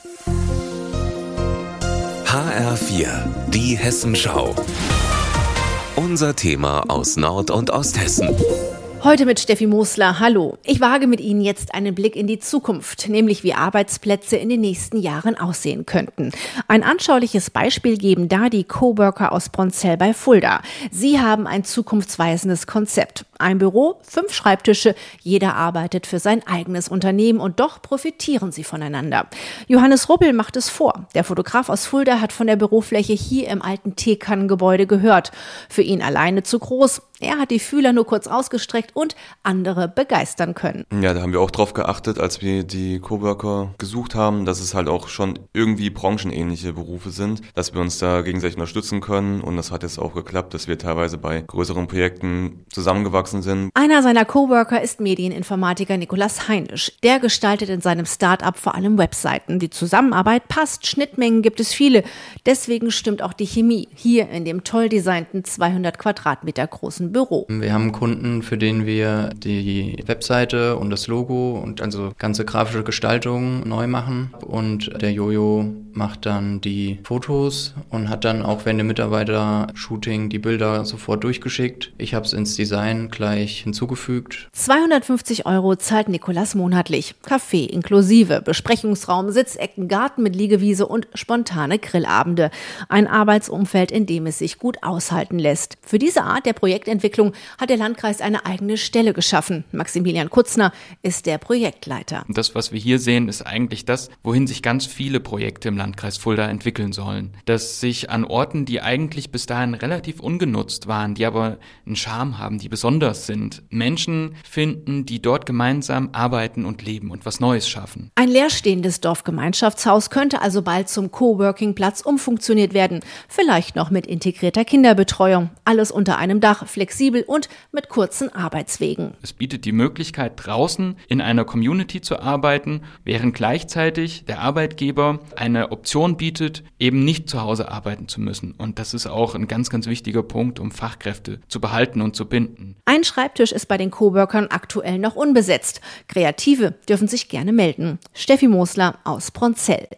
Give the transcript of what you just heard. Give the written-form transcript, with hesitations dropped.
HR4, die Hessenschau. Unser Thema aus Nord- und Osthessen. Heute mit Steffi Mosler. Hallo. Ich wage mit Ihnen jetzt einen Blick in die Zukunft, nämlich wie Arbeitsplätze in den nächsten Jahren aussehen könnten. Ein anschauliches Beispiel geben da die Coworker aus Bronzell bei Fulda. Sie haben ein zukunftsweisendes Konzept. Ein Büro, 5 Schreibtische, jeder arbeitet für sein eigenes Unternehmen und doch profitieren sie voneinander. Johannes Ruppel macht es vor. Der Fotograf aus Fulda hat von der Bürofläche hier im alten Teekannengebäude gehört. Für ihn alleine zu groß. Er hat die Fühler nur kurz ausgestreckt und andere begeistern können. Ja, da haben wir auch drauf geachtet, als wir die Coworker gesucht haben, dass es halt auch schon irgendwie branchenähnliche Berufe sind, dass wir uns da gegenseitig unterstützen können, und das hat jetzt auch geklappt, dass wir teilweise bei größeren Projekten zusammengewachsen sind. Einer seiner Coworker ist Medieninformatiker Nikolaus Heinisch. Der gestaltet in seinem Start-up vor allem Webseiten. Die Zusammenarbeit passt, Schnittmengen gibt es viele. Deswegen stimmt auch die Chemie hier in dem toll designten 200 Quadratmeter großen Büro. Wir haben einen Kunden, für den wir die Webseite und das Logo und also ganze grafische Gestaltung neu machen, und der Jojo macht dann die Fotos und hat dann auch während dem Mitarbeiter-Shooting die Bilder sofort durchgeschickt. Ich habe es ins Design gleich hinzugefügt. 250 € zahlt Nikolaus monatlich. Kaffee inklusive, Besprechungsraum, Sitzecken, Garten mit Liegewiese und spontane Grillabende. Ein Arbeitsumfeld, in dem es sich gut aushalten lässt. Für diese Art der Projektentwicklung hat der Landkreis eine eigene Stelle geschaffen. Maximilian Kutzner ist der Projektleiter. Das, was wir hier sehen, ist eigentlich das, wohin sich ganz viele Projekte im Landkreis Fulda entwickeln sollen. Dass sich an Orten, die eigentlich bis dahin relativ ungenutzt waren, die aber einen Charme haben, die besonders sind, Menschen finden, die dort gemeinsam arbeiten und leben und was Neues schaffen. Ein leerstehendes Dorfgemeinschaftshaus könnte also bald zum Coworking-Platz umfunktioniert werden. Vielleicht noch mit integrierter Kinderbetreuung. Alles unter einem Dach, flexibel und mit kurzen Arbeitswegen. Es bietet die Möglichkeit, draußen in einer Community zu arbeiten, während gleichzeitig der Arbeitgeber eine Option bietet, eben nicht zu Hause arbeiten zu müssen. Und das ist auch ein ganz, ganz wichtiger Punkt, um Fachkräfte zu behalten und zu binden. Ein Schreibtisch ist bei den Coworkern aktuell noch unbesetzt. Kreative dürfen sich gerne melden. Steffi Mosler aus Bronzell.